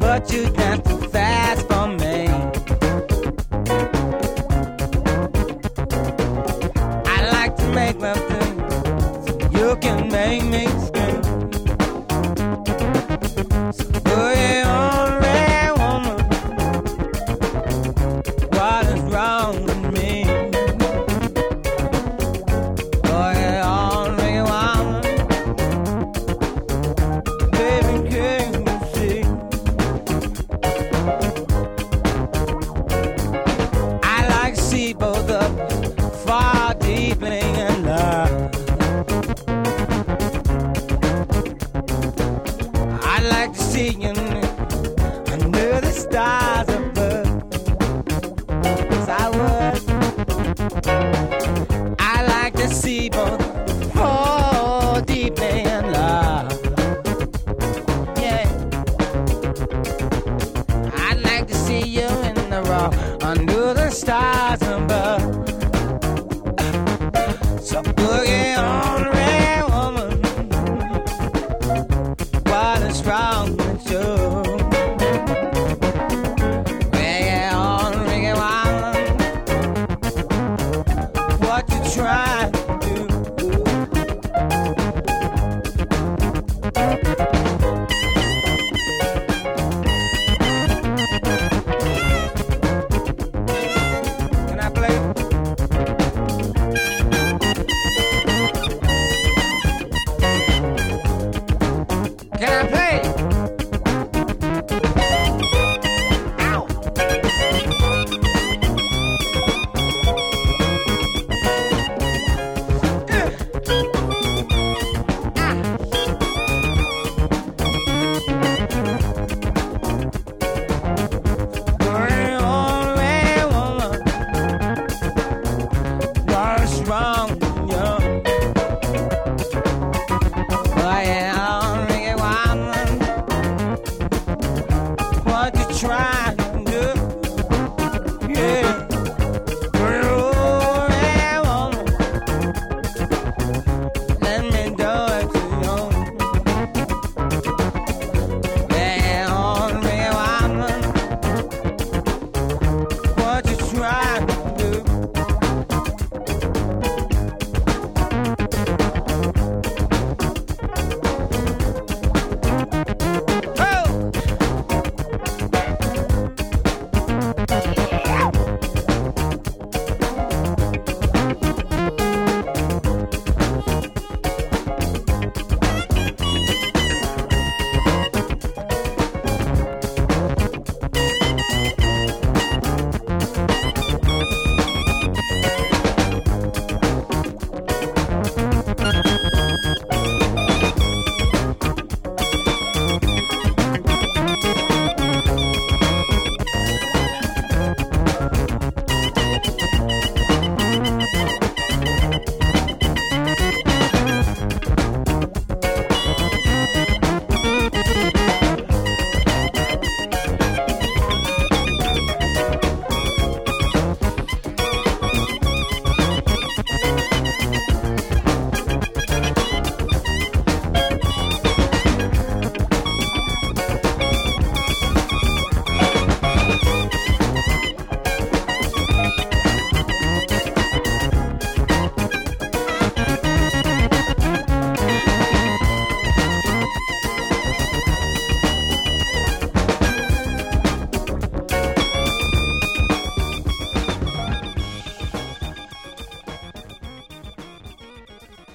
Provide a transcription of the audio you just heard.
but you dance too fast for me. I like to make love to you, so you can make me scream. So put it on, red woman. What is wrong with me? Put it on, red woman. Baby, can you see? I like to see both of us far deeply in love. I like to see you under the stars above. Yes, I would. I like to see both fall deeply in love. Yeah. I'd like to see you in the raw under the stars above. So boogie on, red woman. What is wrong with you? Reggae on, reggae woman. What you trying to do? Can I play? Can I play? Ow! Bring on, red woman. What's wrong with you? Oh yeah, reggae woman. What you trying